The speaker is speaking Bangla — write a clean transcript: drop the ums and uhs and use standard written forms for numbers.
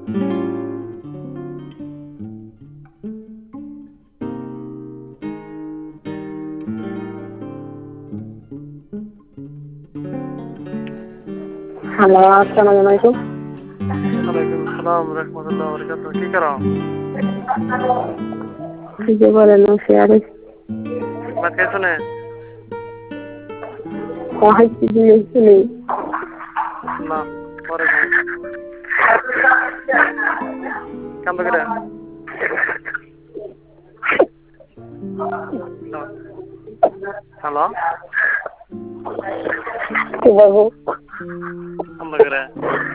হ্যালো, আসসালামু আলাইকুম। ওয়ালাইকুম আসসালাম রহমতুল্লাহ বরকাতুহ। কি করো? জি বলেন, শেয়ারে ভাত খাইছো না? খাইছি দিয়েছি নেই। না, পরে খাই। কান্দ করে হ্যালো, কি বলবো? কান্দ করে